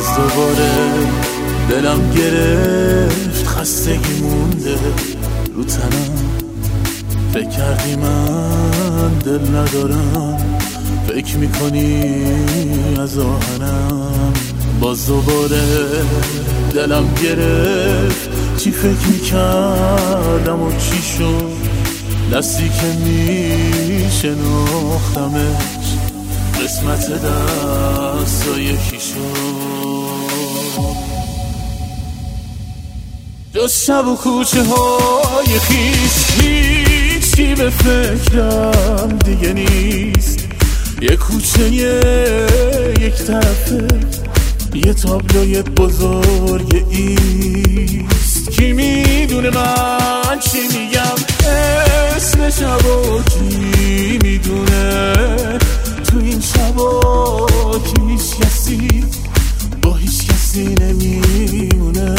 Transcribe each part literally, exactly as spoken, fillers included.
باز دوباره دلم گرفت، خستگی مونده رو تنم. فکر کردی من دل ندارم، فکر میکنی از آهنم. باز دوباره دلم گرفت، چی فکر میکردم و چی شد. دستی که میشناختمش قسمت دست یکی شد. جز شب و کوچه های خیس هیچی به فکرم دیگه نیست. یه کوچه یک طرفه یه تابلوی بزرگ ایست. کی میدونه من چی میگم، اسم شبا کی میدونه. تو این شبا که هیچ کسی با هیچ کسی نمیمونه.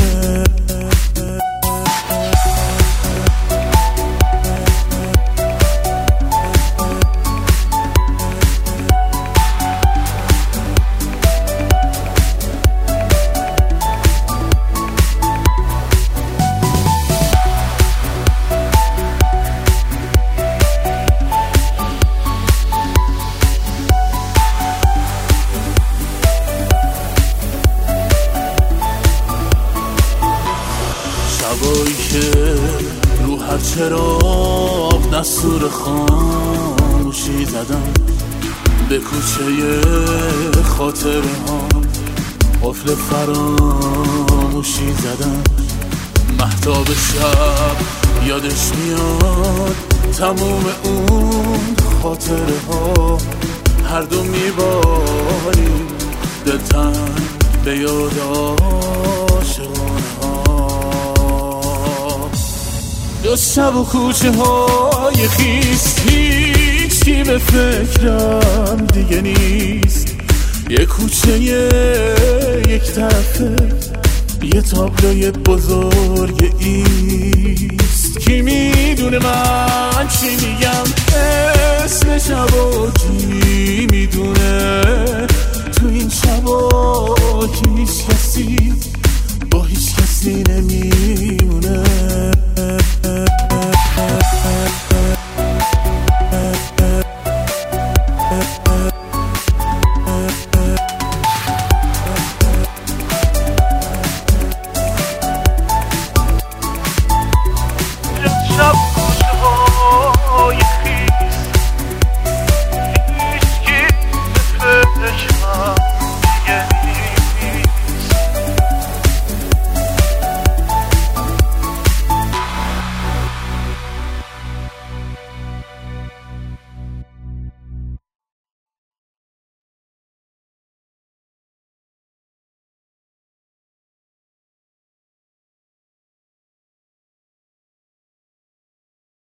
شبایی که رو هر چراغ دستور خاموشی زدم، به کوچه خاطره ها قفل فراموشی زدم. مهتاب شب یادش میاد تموم اون خاطره ها. هر دو میباریم دلتنگ به یاد عاشقانه ها. جز شب و کوچه های خیس هیچی به فکرم دیگه نیست. یه کوچه یک طرفه یه تابلوی بزرگ ایست. کی میدونه من چی میگم، اسم شبا کی میدونه. تو این شبا که هیچ کسی با هیچ کسی نمیمونه.